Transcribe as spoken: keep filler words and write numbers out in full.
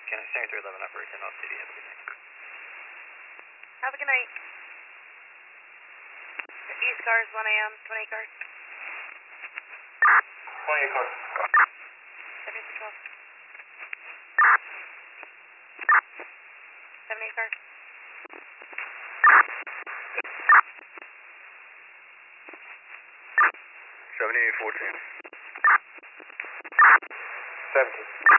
Can I seventy-three eleven operation off duty? Have a good night. Have a good night. East cars, one A M, twenty-eight cars. twenty-eight cars. seventy-three twelve. seventy-eight cars. seventy-eight fourteen. seventeen.